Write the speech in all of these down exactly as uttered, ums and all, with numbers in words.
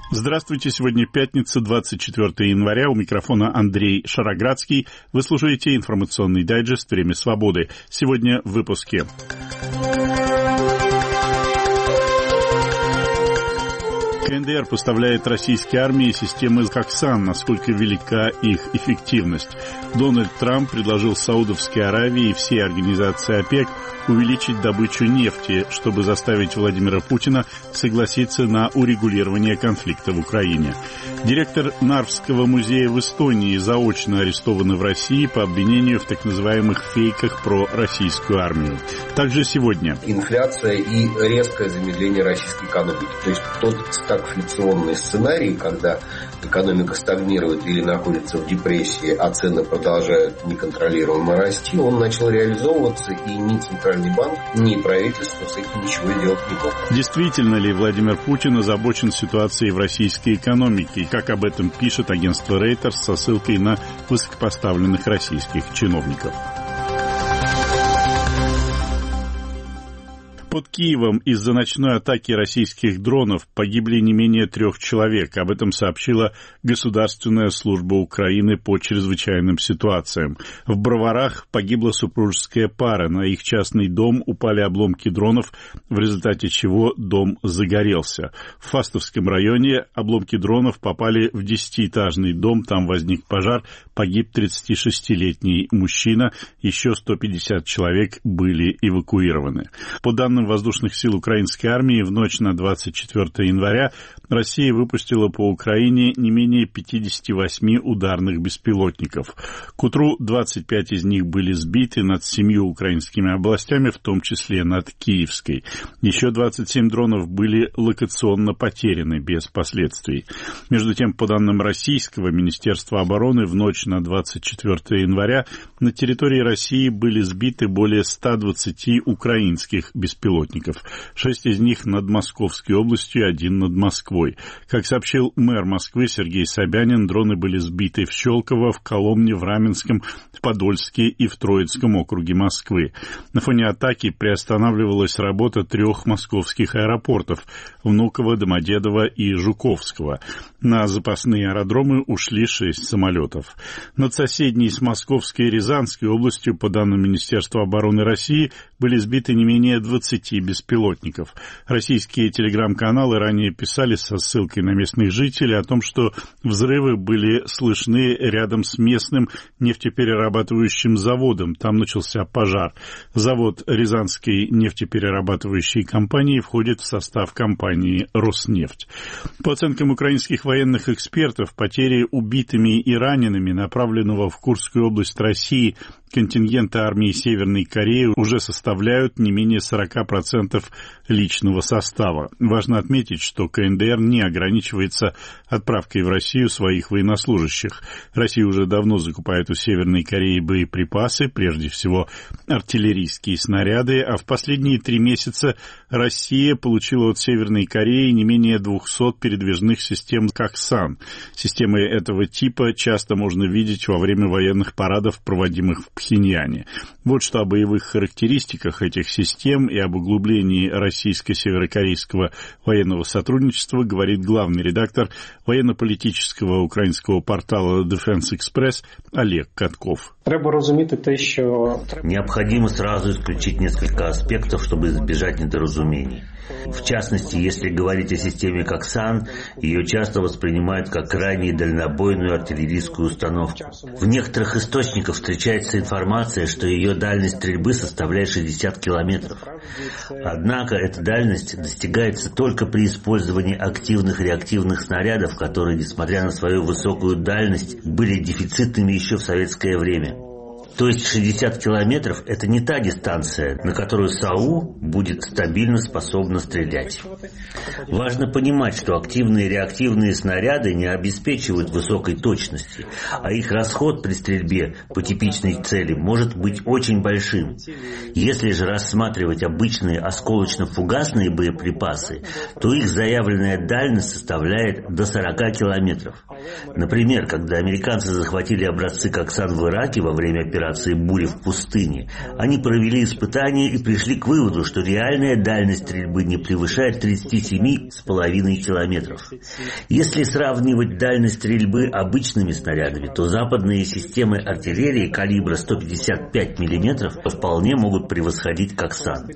Здравствуйте, сегодня пятница, двадцать четвёртое января, у микрофона Андрей Шароградский. Вы слушаете информационный дайджест «Время свободы». Сегодня в выпуске. КНДР поставляет российской армии системы «Коксан». Насколько велика их эффективность? Дональд Трамп предложил Саудовской Аравии и всей организации ОПЕК увеличить добычу нефти, чтобы заставить Владимира Путина согласиться на урегулирование конфликта в Украине. Директор Нарвского музея в Эстонии заочно арестован в России по обвинению в так называемых фейках про российскую армию. Также сегодня. Инфляция и резкое замедление российской экономики. То есть тот стагфляционный сценарий, когда экономика стагнирует или находится в депрессии, а цены продолжают неконтролируемо расти, он начал реализовываться, и ни Центральный банк, ни правительство с этим ничего сделать не могут. Действительно ли Владимир Путин озабочен ситуацией в российской экономике? И как об этом пишет агентство Reuters со ссылкой на высокопоставленных российских чиновников. Под Киевом из-за ночной атаки российских дронов погибли не менее трех человек. Об этом сообщила Государственная служба Украины по чрезвычайным ситуациям. В Броварах погибла супружеская пара. На их частный дом упали обломки дронов, в результате чего дом загорелся. В Фастовском районе обломки дронов попали в десятиэтажный дом. Там возник пожар. Погиб тридцатишестилетний мужчина. Еще сто пятьдесят человек были эвакуированы. По данным воздушных сил украинской армии, в ночь на двадцать четвёртое января Россия выпустила по Украине не менее пятьдесят восемь ударных беспилотников. К утру двадцать пять из них были сбиты над семью украинскими областями, в том числе над Киевской. Еще двадцать семь дронов были локационно потеряны без последствий. Между тем, по данным российского Министерства обороны, в ночь на двадцать четвёртое января на территории России были сбиты более ста двадцати украинских беспилотников. Шесть из них над Московской областью, один над Москвой. Как сообщил мэр Москвы Сергей Собянин, дроны были сбиты в Щелково, в Коломне, в Раменском, в Подольске и в Троицком округе Москвы. На фоне атаки приостанавливалась работа трех московских аэропортов – Внуково, Домодедово и Жуковского. На запасные аэродромы ушли шесть самолетов. Над соседней с Московской и Рязанской областью, по данным Министерства обороны России, были сбиты не менее двадцати беспилотников. Российские телеграм-каналы ранее писали со ссылкой на местных жителей о том, что взрывы были слышны рядом с местным нефтеперерабатывающим заводом. Там начался пожар. Завод Рязанской нефтеперерабатывающей компании входит в состав компании «Роснефть». По оценкам украинских военных экспертов, потери убитыми и ранеными направленного в Курскую область России контингента армии Северной Кореи уже составляют не менее сорок процентов личного состава. Важно отметить, что КНДР не ограничивается отправкой в Россию своих военнослужащих. Россия уже давно закупает у Северной Кореи боеприпасы, прежде всего артиллерийские снаряды, а в последние три месяца Россия получила от Северной Кореи не менее двухсот передвижных систем «Коксан». Системы этого типа часто можно видеть во время военных парадов, проводимых в Пхеньяне. Вот что о боевых характеристиках этих систем и об углублении российско-северокорейского военного сотрудничества говорит главный редактор военно-политического украинского портала Defense Express Олег Катков. Необходимо сразу исключить несколько аспектов, чтобы избежать недоразумений. В частности, если говорить о системе «Коксан», ее часто воспринимают как крайне дальнобойную артиллерийскую установку. В некоторых источниках встречается информация, что ее дальность стрельбы составляет шестьдесят километров. Однако эта дальность достигается только при использовании активных реактивных снарядов, которые, несмотря на свою высокую дальность, были дефицитными еще в советское время. То есть шестьдесят километров – это не та дистанция, на которую САУ будет стабильно способна стрелять. Важно понимать, что активные и реактивные снаряды не обеспечивают высокой точности, а их расход при стрельбе по типичной цели может быть очень большим. Если же рассматривать обычные осколочно-фугасные боеприпасы, то их заявленная дальность составляет до сорока километров. Например, когда американцы захватили образцы «Коксан» в Ираке во время операции операции «Буря в пустыне». Они провели испытания и пришли к выводу, что реальная дальность стрельбы не превышает тридцать семь с половиной километров. Если сравнивать дальность стрельбы обычными снарядами, то западные системы артиллерии калибра сто пятьдесят пять миллиметров вполне могут превосходить «Коксан».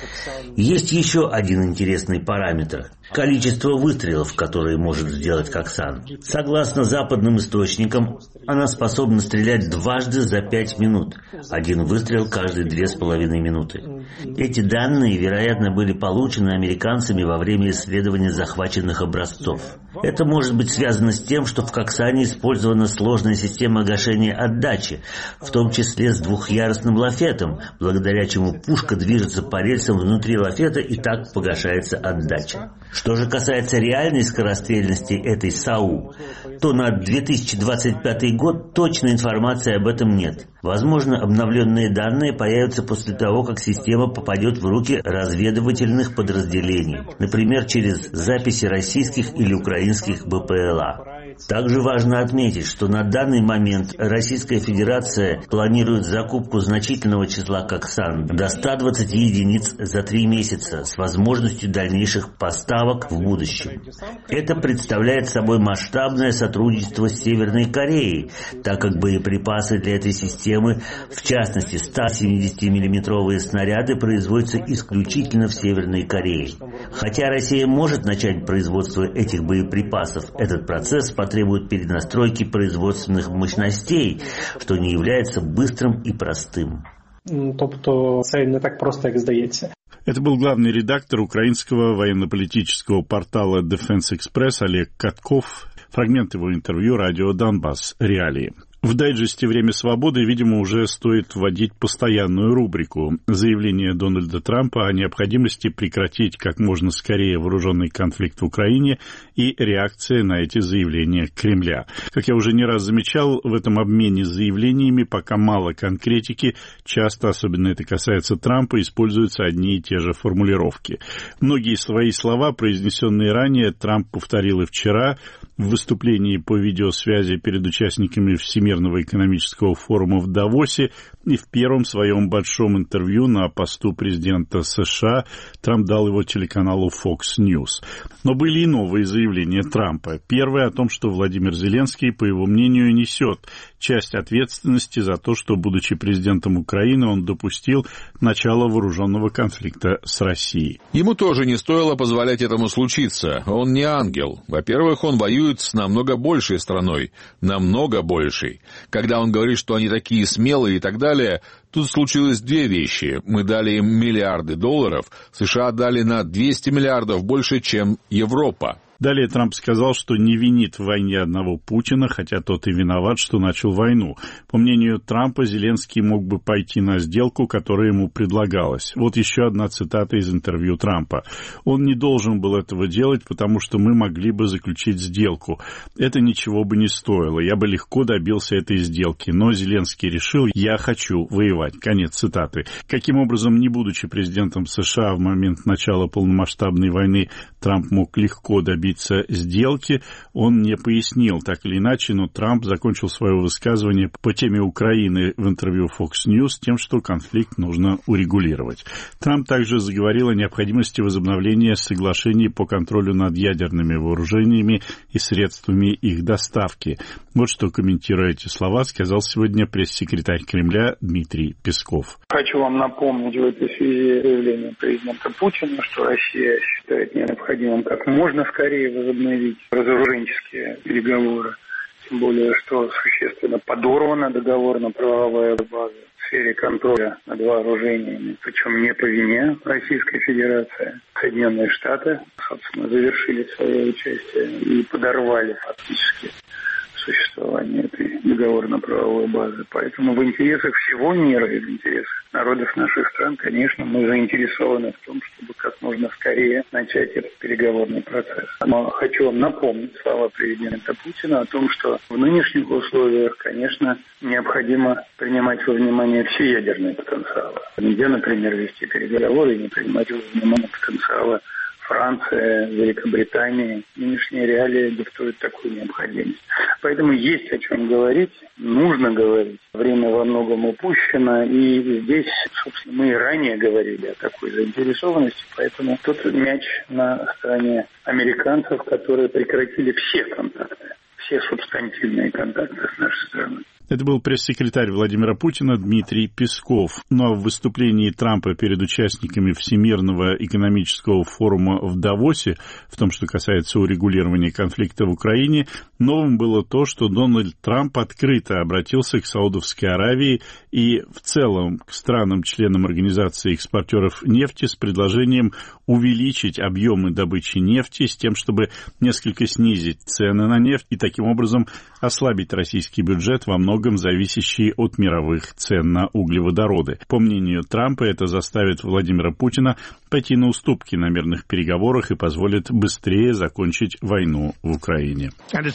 Есть еще один интересный параметр – количество выстрелов, которые может сделать «Коксан». Согласно западным источникам, она способна стрелять дважды за пять минут. Один выстрел каждые две с половиной минуты. Эти данные, вероятно, были получены американцами во время исследования захваченных образцов. Это может быть связано с тем, что в «Коксане» использована сложная система гашения отдачи, в том числе с двухъярусным лафетом, благодаря чему пушка движется по рельсам внутри лафета и так погашается отдача. Что же касается реальной скорострельности этой САУ, то на две тысячи двадцать пятый год точной информации об этом нет. Возможно, обновленные данные появятся после того, как система попадет в руки разведывательных подразделений, например, через записи российских или украинских БПЛА. Также важно отметить, что на данный момент Российская Федерация планирует закупку значительного числа «Коксан» до ста двадцати единиц за три месяца с возможностью дальнейших поставок в будущем. Это представляет собой масштабное сотрудничество с Северной Кореей, так как боеприпасы для этой системы, в частности сто семидесятимиллиметровые снаряды, производятся исключительно в Северной Корее. Хотя Россия может начать производство этих боеприпасов, этот процесс потребует перенастройки производственных мощностей, что не является быстрым и простым. Тобто це не так просто, як здається. Это был главный редактор украинского военно-политического портала Defense Express Олег Катков. Фрагмент его интервью радио «Донбасс. Реалии». В дайджесте «Время свободы», видимо, уже стоит вводить постоянную рубрику «Заявление Дональда Трампа о необходимости прекратить как можно скорее вооруженный конфликт в Украине и реакция на эти заявления Кремля». Как я уже не раз замечал, в этом обмене заявлениями пока мало конкретики, часто, особенно это касается Трампа, используются одни и те же формулировки. Многие свои слова, произнесенные ранее, Трамп повторил и вчера в выступлении по видеосвязи перед участниками Всемирного экономического форума в Давосе и в первом своем большом интервью на посту президента США Трамп дал его телеканалу Fox News. Но были и новые заявления Трампа. Первое о том, что Владимир Зеленский, по его мнению, несет часть ответственности за то, что, будучи президентом Украины, он допустил начало вооруженного конфликта с Россией. Ему тоже не стоило позволять этому случиться. Он не ангел. Во-первых, он воюет с намного большей страной. Намного большей. Когда он говорит, что они такие смелые и так далее, тут случилось две вещи. Мы дали им миллиарды долларов, США дали на двести миллиардов больше, чем Европа. Далее Трамп сказал, что не винит в войне одного Путина, хотя тот и виноват, что начал войну. По мнению Трампа, Зеленский мог бы пойти на сделку, которая ему предлагалась. Вот еще одна цитата из интервью Трампа. «Он не должен был этого делать, потому что мы могли бы заключить сделку. Это ничего бы не стоило. Я бы легко добился этой сделки. Но Зеленский решил, я хочу воевать». Конец цитаты. Каким образом, не будучи президентом США в момент начала полномасштабной войны, Трамп мог легко добиться сделки, он не пояснил. Так или иначе, но Трамп закончил свое высказывание по теме Украины в интервью Fox News тем, что конфликт нужно урегулировать. Трамп также заговорил о необходимости возобновления соглашений по контролю над ядерными вооружениями и средствами их доставки. Вот что, комментируя эти слова, сказал сегодня пресс-секретарь Кремля Дмитрий Песков. Хочу вам напомнить в этой связи заявление президента Путина, что Россия считает необходимым как можно скорее возобновить разоруженческие переговоры, тем более, что существенно подорвана договорно-правовая база в сфере контроля над вооружениями, причем не по вине Российской Федерации. Соединенные Штаты, собственно, завершили свое участие и подорвали фактически существование этой договорно-правовой базы. Поэтому в интересах всего мира и в интересах народов наших стран, конечно, мы заинтересованы в том, чтобы как можно скорее начать этот переговорный процесс. Но хочу вам напомнить слова президента Путина о том, что в нынешних условиях, конечно, необходимо принимать во внимание все ядерные потенциалы. Нельзя, например, вести переговоры и не принимать во внимание потенциала Франция, Великобритания. Нынешние реалии диктуют такую необходимость. Поэтому есть о чем говорить, нужно говорить. Время во многом упущено, и здесь, собственно, мы и ранее говорили о такой заинтересованности, поэтому тут мяч на стороне американцев, которые прекратили все контакты, все субстантивные контакты с нашей страной. Это был пресс-секретарь Владимира Путина Дмитрий Песков. Но в выступлении Трампа перед участниками Всемирного экономического форума в Давосе, в том, что касается урегулирования конфликта в Украине, новым было то, что Дональд Трамп открыто обратился к Саудовской Аравии и в целом к странам-членам Организации экспортеров нефти с предложением увеличить объемы добычи нефти с тем, чтобы несколько снизить цены на нефть и таким образом ослабить российский бюджет, во многом зависящий от мировых цен на углеводороды. По мнению Трампа, это заставит Владимира Путина пойти на уступки на мирных переговорах и позволит быстрее закончить войну в Украине.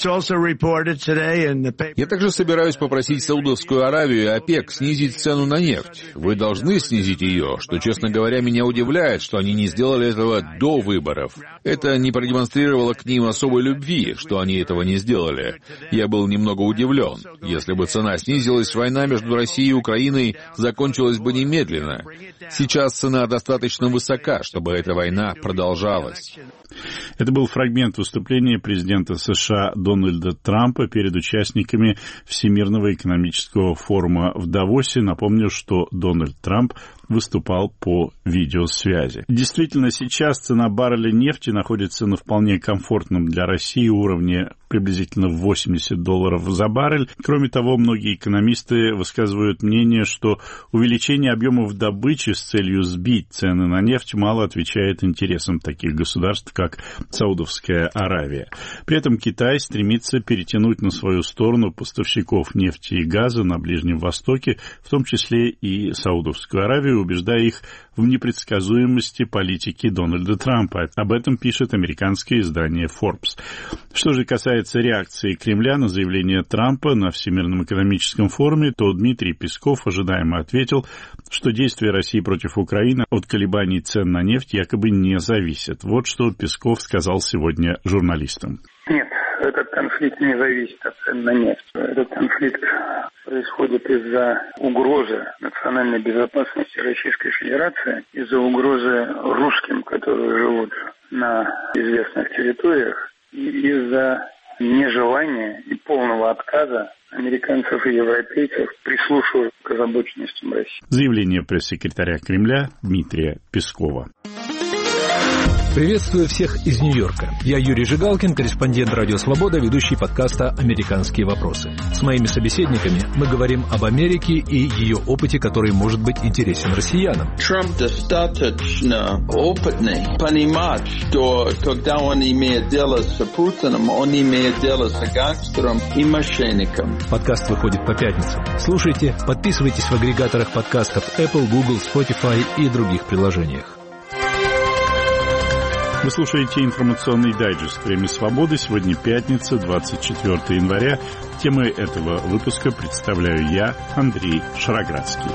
Я также собираюсь попросить Саудовскую Аравию и ОПЕК снизить цену на нефть. Вы должны снизить ее, что, честно говоря, меня удивляет, что они не сделали этого до выборов. Это не продемонстрировало к ним особой любви, что они этого не сделали. Я был немного удивлен. Если бы цена снизилась, война между Россией и Украиной закончилась бы немедленно. Сейчас цена достаточно высока, чтобы эта война продолжалась. Это был фрагмент выступления президента США Дональда Трампа перед участниками Всемирного экономического форума в Давосе. Напомню, что Дональд Трамп выступал по видеосвязи. Действительно, сейчас цена барреля нефти находится на вполне комфортном для России уровне приблизительно восемьдесят долларов за баррель. Кроме того, многие экономисты высказывают мнение, что увеличение объемов добычи с целью сбить цены на нефть мало отвечает интересам таких государств, как Саудовская Аравия. При этом Китай стремится перетянуть на свою сторону поставщиков нефти и газа на Ближнем Востоке, в том числе и Саудовскую Аравию, убеждая их в непредсказуемости политики Дональда Трампа. Об этом пишет американское издание Forbes. Что же касается реакции Кремля на заявление Трампа на Всемирном экономическом форуме, то Дмитрий Песков ожидаемо ответил, что действия России против Украины от колебаний цен на нефть якобы не зависят. Вот что Песков сказал сегодня журналистам. Нет, этот конфликт не зависит от цен на нефть. Этот конфликт происходит из-за угрозы национальной безопасности Российской Федерации, из-за угрозы русским, которые живут на известных территориях, и из-за нежелания и полного отказа американцев и европейцев прислушиваться к озабоченностям России. Заявление пресс-секретаря Кремля Дмитрия Пескова. Приветствую всех из Нью-Йорка. Я Юрий Жигалкин, корреспондент «Радио Свобода», ведущий подкаста «Американские вопросы». С моими собеседниками мы говорим об Америке и ее опыте, который может быть интересен россиянам. Трамп достаточно опытный понимать, что когда он имеет дело с Путиным, он имеет дело с гангстером и мошенником. Подкаст выходит по пятницам. Слушайте, подписывайтесь в агрегаторах подкастов Apple, Google, Spotify и других приложениях. Вы слушаете информационный дайджест «Время свободы». Сегодня пятница, двадцать четвёртого января. Темой этого выпуска представляю я, Андрей Шароградский.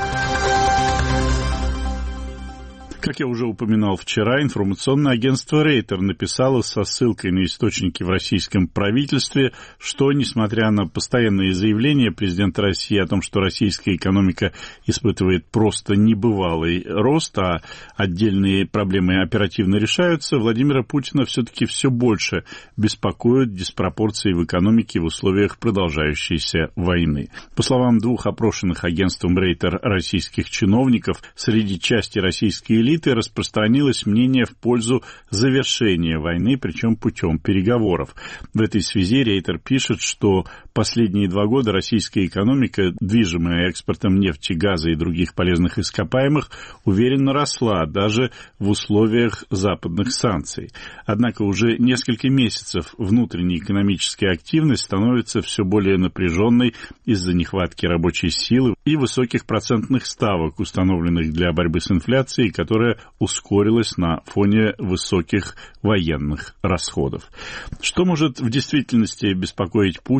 Как я уже упоминал вчера, информационное агентство Рейтер написало со ссылкой на источники в российском правительстве, что, несмотря на постоянные заявления президента России о том, что российская экономика испытывает просто небывалый рост, а отдельные проблемы оперативно решаются, Владимира Путина все-таки все больше беспокоят диспропорции в экономике в условиях продолжающейся войны. По словам двух опрошенных агентством Рейтер российских чиновников, среди части российской элиты распространилось мнение в пользу завершения войны, причем путем переговоров. В этой связи Рейтер пишет, что последние два года российская экономика, движимая экспортом нефти, газа и других полезных ископаемых, уверенно росла даже в условиях западных санкций. Однако уже несколько месяцев внутренняя экономическая активность становится все более напряженной из-за нехватки рабочей силы и высоких процентных ставок, установленных для борьбы с инфляцией, которая ускорилась на фоне высоких военных расходов. Что может в действительности беспокоить Путина, если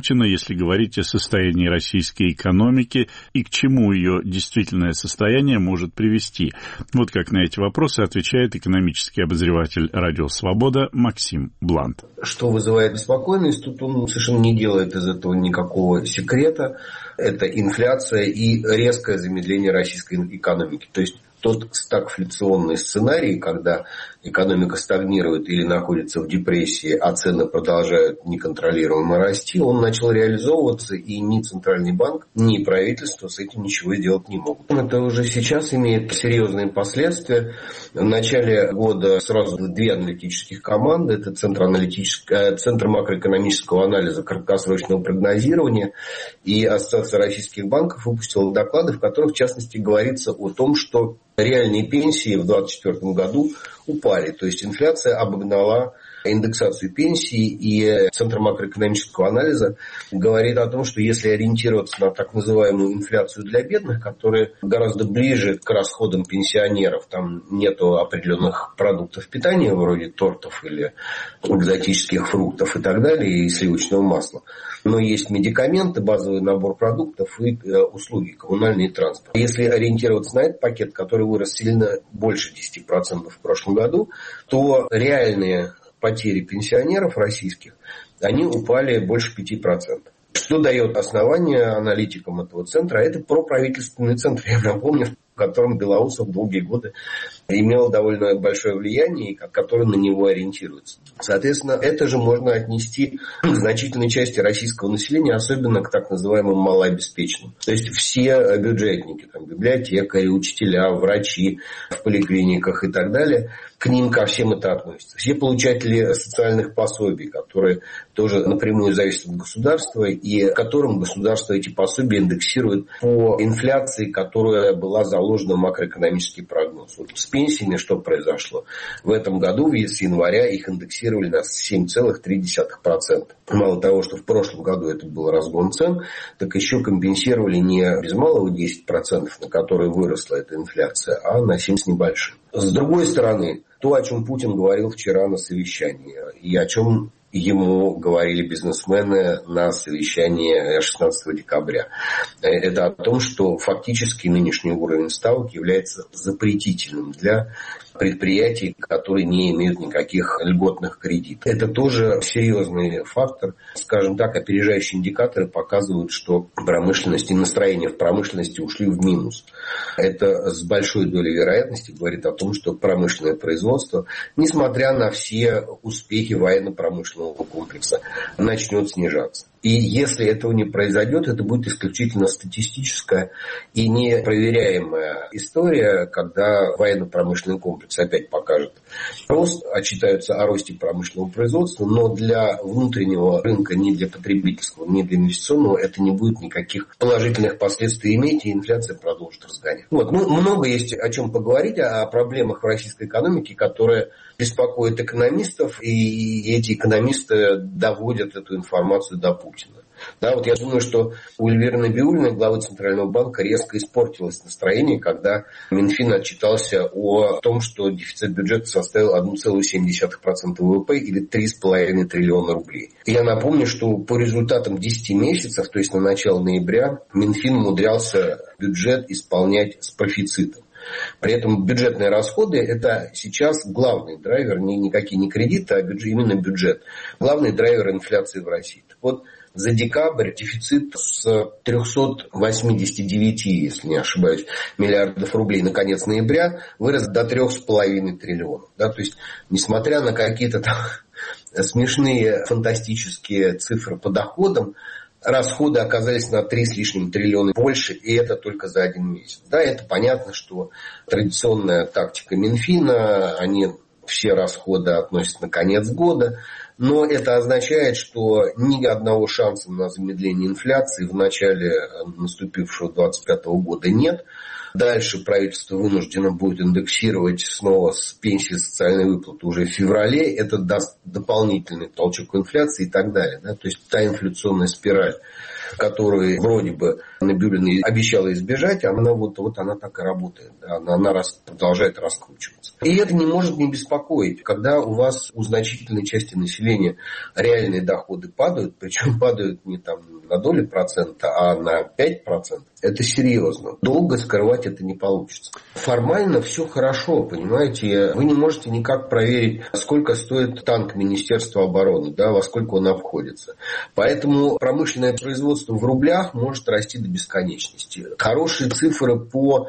если говорить о состоянии российской экономики и к чему ее действительное состояние может привести? Вот как на эти вопросы отвечает экономический обозреватель «Радио Свобода» Максим Блант. Что вызывает беспокойность, тут он совершенно не делает из этого никакого секрета. Это инфляция и резкое замедление российской экономики. То есть тот стагфляционный сценарий, когда экономика стагнирует или находится в депрессии, а цены продолжают неконтролируемо расти, он начал реализовываться, и ни Центральный банк, ни правительство с этим ничего сделать не могут. Это уже сейчас имеет серьезные последствия. В начале года сразу две аналитических команды. Это Центр, Центр макроэкономического анализа краткосрочного прогнозирования и Ассоциация российских банков выпустила доклады, в которых, в частности, говорится о том, что реальные пенсии в две тысячи двадцать четвёртом году упали. То есть инфляция обогнала индексацию пенсий, и Центр макроэкономического анализа говорит о том, что если ориентироваться на так называемую инфляцию для бедных, которая гораздо ближе к расходам пенсионеров, там нету определенных продуктов питания вроде тортов или экзотических фруктов и так далее, и сливочного масла, но есть медикаменты, базовый набор продуктов и услуги, коммунальный транспорт. Если ориентироваться на этот пакет, который вырос сильно больше десяти процентов в прошлом году, то реальные потери пенсионеров российских, они упали больше пяти процентов. Что дает основание аналитикам этого центра? Это проправительственный центр, я напомню, в котором Белоусов долгие годы имел довольно большое влияние, и который на него ориентируется. Соответственно, это же можно отнести к значительной части российского населения, особенно к так называемым малообеспеченным. То есть все бюджетники, там, библиотекари, учителя, врачи в поликлиниках и так далее, к ним ко всем это относится. Все получатели социальных пособий, которые тоже напрямую зависят от государства, и которым государство эти пособия индексирует по инфляции, которая была заложена в макроэкономический прогноз. Вот с пенсиями что произошло? В этом году, с января, их индексировали на семь целых три десятых процента. Мало того, что в прошлом году это был разгон цен, так еще компенсировали не без малого десять процентов, на которые выросла эта инфляция, а на семь с небольшим. С другой стороны, то, о чем Путин говорил вчера на совещании, и о чем ему говорили бизнесмены на совещании шестнадцатого декабря. Это о том, что фактически нынешний уровень ставок является запретительным для предприятий, которые не имеют никаких льготных кредитов. Это тоже серьезный фактор. Скажем так, опережающие индикаторы показывают, что промышленность и настроения в промышленности ушли в минус. Это с большой долей вероятности говорит о том, что промышленное производство, несмотря на все успехи военно-промышленного комплекса, начнет снижаться. И если этого не произойдет, это будет исключительно статистическая и непроверяемая история, когда военно-промышленный комплекс опять покажет рост, отчитаются о росте промышленного производства, но для внутреннего рынка, ни для потребительского, ни для инвестиционного это не будет никаких положительных последствий иметь, и инфляция продолжит разгоняться. Вот. Ну, много есть о чем поговорить, о проблемах в российской экономике, которые беспокоят экономистов, и эти экономисты доводят эту информацию до Путина. Да, вот я думаю, что у Эльвиры Набиуллиной, главы Центрального банка, резко испортилось настроение, когда Минфин отчитался о том, что дефицит бюджета составил одна целая семь десятых процента ВВП или три с половиной триллиона рублей. И я напомню, что по результатам десяти месяцев, то есть на начало ноября, Минфин умудрялся бюджет исполнять с профицитом. При этом бюджетные расходы – это сейчас главный драйвер, не никакие не кредиты, а бюджет, именно бюджет. Главный драйвер инфляции в России. Так вот, за декабрь дефицит с трёхсот восьмидесяти девяти, если не ошибаюсь, миллиардов рублей на конец ноября вырос до трех с половиной триллионов. Да? То есть, несмотря на какие-то там смешные фантастические цифры по доходам, расходы оказались на три с лишним триллиона больше, и это только за один месяц. Да, это понятно, что традиционная тактика Минфина, они все расходы относят на конец года, но это означает, что ни одного шанса на замедление инфляции в начале наступившего двадцать пятого года нет. Дальше правительство вынуждено будет индексировать снова с пенсии социальные выплаты уже в феврале. Это даст дополнительный толчок инфляции и так далее. Да? То есть та инфляционная спираль, которую вроде бы Набиуллина обещала избежать, она вот, вот она так и работает. Да? Она, она рас, продолжает раскручиваться. И это не может не беспокоить. Когда у вас у значительной части населения реальные доходы падают, причем падают не там на долю процента, а на пять процентов, это серьезно. Долго скрывать это не получится. Формально все хорошо, понимаете. Вы не можете никак проверить, сколько стоит танк Министерства обороны, да, во сколько он обходится. Поэтому промышленное производство в рублях может расти до бесконечности. Хорошие цифры по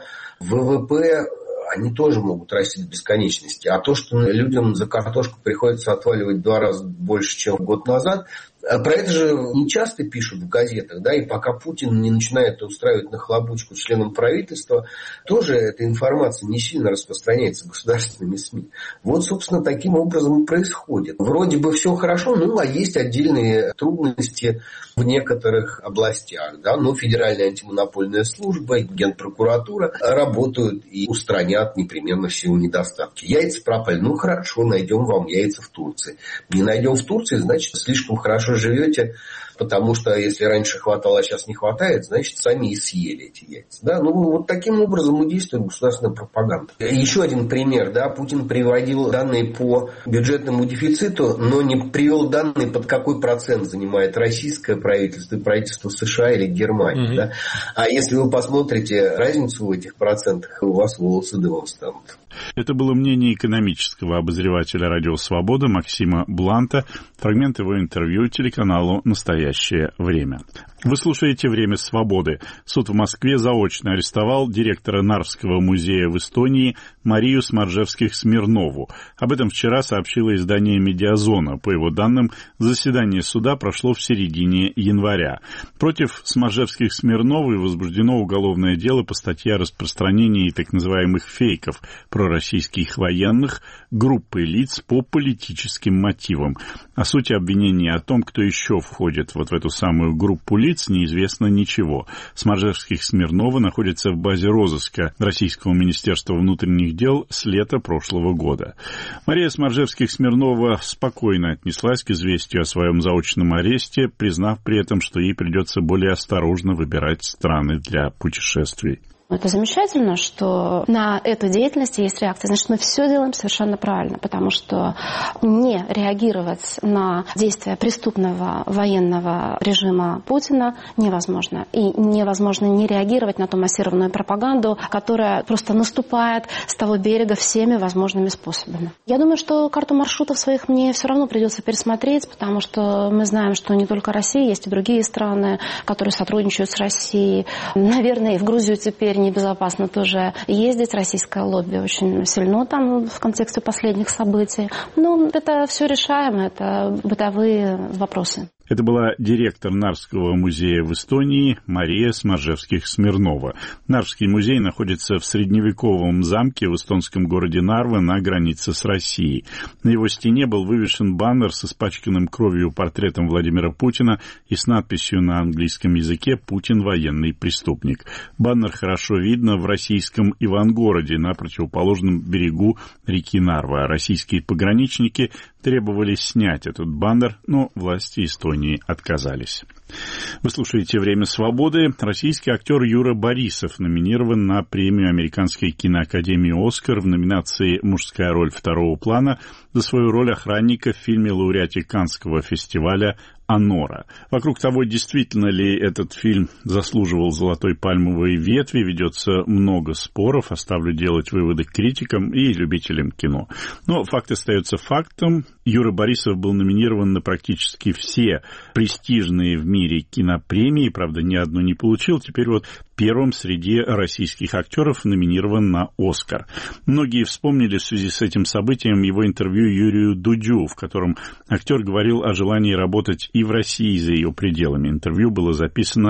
ВВП, они тоже могут расти до бесконечности. А то, что людям за картошку приходится отваливать в два раза больше, чем год назад, про это же не часто пишут в газетах, да, и пока Путин не начинает устраивать нахлобучку членам правительства, тоже эта информация не сильно распространяется государственными СМИ. Вот, собственно, таким образом и происходит. Вроде бы все хорошо, ну, а есть отдельные трудности в некоторых областях, да, но Федеральная антимонопольная служба, Генпрокуратура работают и устранят непременно все недостатки. Яйца пропали, ну, хорошо, найдем вам яйца в Турции. Не найдем в Турции, значит, слишком хорошо живете, потому что если раньше хватало, а сейчас не хватает, значит, сами и съели эти яйца. Да? Ну, вот таким образом и действует государственная пропаганда. Еще один пример. Да? Путин приводил данные по бюджетному дефициту, но не привел данные, под какой процент занимает российское правительство и правительство США или Германии. Mm-hmm. Да? А если вы посмотрите разницу в этих процентах, у вас волосы дымом станут. Это было мнение экономического обозревателя «Радио Свобода» Максима Бланта. Фрагмент его интервью телеканалу «Настоящее время». Вы слушаете «Время свободы». Суд в Москве заочно арестовал директора Нарвского музея в Эстонии Марию Смаржевских-Смирнову. Об этом вчера сообщило издание «Медиазона». По его данным, заседание суда прошло в середине января. Против Смаржевских-Смирновой возбуждено уголовное дело по статье о распространении так называемых фейков пророссийских военных группы лиц по политическим мотивам. О сути обвинения, о том, кто еще входит вот в эту самую группу лиц, неизвестно ничего. Смаржевских-Смирнова находится в базе розыска Российского министерства внутренних дел с лета прошлого года. Мария Смаржевских-Смирнова спокойно отнеслась к известию о своем заочном аресте, признав при этом, что ей придется более осторожно выбирать страны для путешествий. Это замечательно, что на эту деятельность есть реакция. Значит, мы все делаем совершенно правильно, потому что не реагировать на действия преступного военного режима Путина невозможно. И невозможно не реагировать на ту массированную пропаганду, которая просто наступает с того берега всеми возможными способами. Я думаю, что карту маршрутов своих мне все равно придется пересмотреть, потому что мы знаем, что не только Россия, есть и другие страны, которые сотрудничают с Россией. Наверное, и в Грузию теперь небезопасно тоже ездить. Российское лобби очень сильно там в контексте последних событий. Но это все решаемо, это бытовые вопросы. Это была директор Нарвского музея в Эстонии Мария Смаржевских-Смирнова. Нарвский музей находится в средневековом замке в эстонском городе Нарва на границе с Россией. На его стене был вывешен баннер с испачканным кровью портретом Владимира Путина и с надписью на английском языке «Путин – военный преступник». Баннер хорошо видно в российском Ивангороде на противоположном берегу реки Нарва. Российские пограничники требовали снять этот баннер, но власти Эстонии отказались. Вы слушаете «Время свободы». Российский актер Юра Борисов номинирован на премию Американской киноакадемии «Оскар» в номинации «Мужская роль второго плана» за свою роль охранника в фильме-лауреате Каннского фестиваля «Анора». Вокруг того, действительно ли этот фильм заслуживал золотой пальмовой ветви, ведется много споров. Оставлю делать выводы критикам и любителям кино. Но факт остается фактом. Юра Борисов был номинирован на практически все престижные в мире кинопремии. Правда, ни одну не получил. Теперь вот первым среди российских актеров номинирован на «Оскар». Многие вспомнили в связи с этим событием его интервью Юрию Дудю, в котором актер говорил о желании работать и в России за ее пределами. Интервью было записано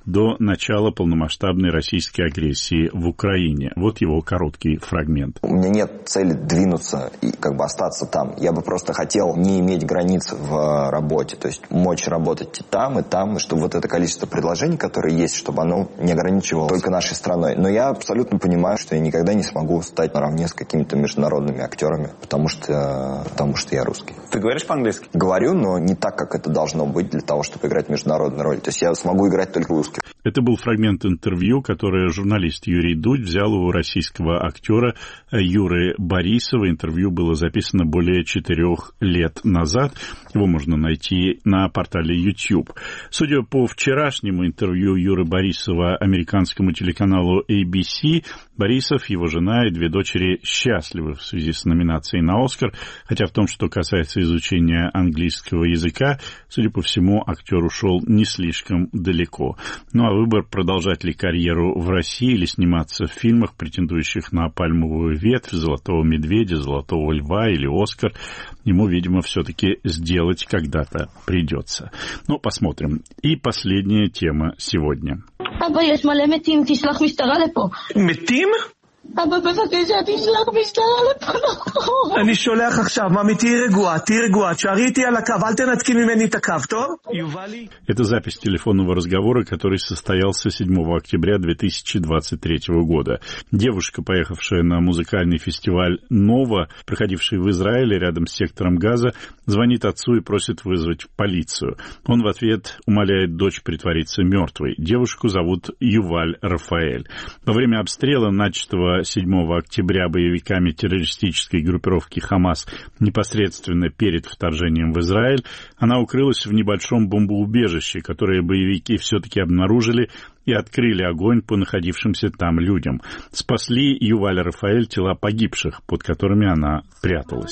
до начала полномасштабной российской агрессии в Украине. Вот его короткий фрагмент. У меня нет цели двинуться и как бы остаться там. Я бы просто хотел не иметь границ в работе, то есть мочь работать и там, и там, и чтобы вот это количество предложений, которые есть, чтобы оно не ограничивалось только нашей страной. Но я абсолютно понимаю, что я никогда не смогу стать наравне с какими-то международными актерами, потому что, потому что я русский. Ты говоришь по-английски? Говорю, но не так, как это должно быть для того, чтобы играть международную роль. То есть я смогу играть только русский. Это был фрагмент интервью, которое журналист Юрий Дудь взял у российского актера Юры Борисова. Интервью было записано более четырех лет назад. Его можно найти на портале YouTube. Судя по вчерашнему интервью Юры Борисова американскому телеканалу эй би си, Борисов, его жена и две дочери счастливы в связи с номинацией на «Оскар», хотя в том, что касается изучения английского языка, судя по всему, актер ушел не слишком далеко. Ну а выбор, продолжать ли карьеру в России или сниматься в фильмах, претендующих на «Пальмовую ветвь», «Золотого медведя», «Золотого льва» или «Оскар», ему, видимо, все-таки сделать когда-то придется. Ну, посмотрим. И последняя тема сегодня. אבא, יש מלא מתים, תשלח משטרה לפה. מתים? אבא, בבקשה, תשלח משטרה לפה, נכון. אני שולח עכשיו, ממי, תהי רגועה, תהי רגועה, תשארי איתי על הקו, אל תנתקי ממני את הקו, טוב? יובלי? Это запись телефонного разговора, который состоялся седьмого октября две тысячи двадцать третьего года. Девушка, поехавшая на музыкальный фестиваль «Нова», проходивший в Израиле рядом с сектором Газа, звонит отцу и просит вызвать полицию. Он в ответ умоляет дочь притвориться мертвой. Девушку зовут Юваль Рафаэль. Во время обстрела, начатого седьмого октября боевиками террористической группировки «Хамас» непосредственно перед вторжением в Израиль, она укрылась в небольшом бомбоубежище, которое боевики все-таки обнаружили и открыли огонь по находившимся там людям. Спасли Юваль Рафаэль тела погибших, под которыми она пряталась.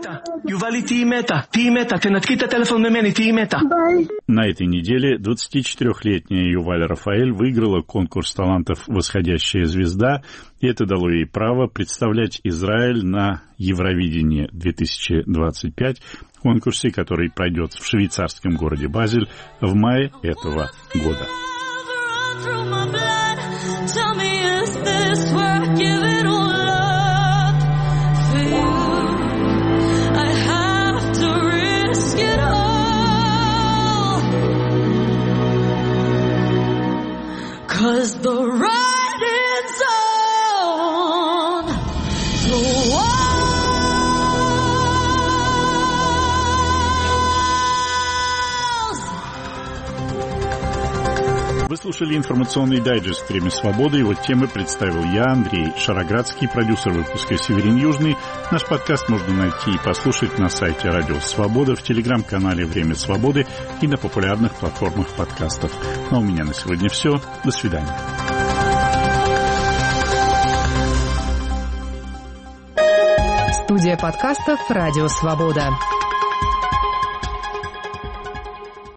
На этой неделе двадцатичетырехлетняя Юваль Рафаэль выиграла конкурс талантов «Восходящая звезда», и это дало ей право представлять Израиль на Евровидении две тысячи двадцать пять, конкурсе, который пройдет в швейцарском городе Базель в мае этого года. Through my blood, tell me, is this worth giving all up for you? I have to risk it all, 'cause the writing's on the wall. Вы слушали информационный дайджест «Время свободы». Его темы представил я, Андрей Шароградский, продюсер выпуска Северин Южный. Наш подкаст можно найти и послушать на сайте Радио Свобода, в телеграм-канале «Время свободы» и на популярных платформах подкастов. Ну а у меня на сегодня все. До свидания. Студия подкастов «Радио Свобода».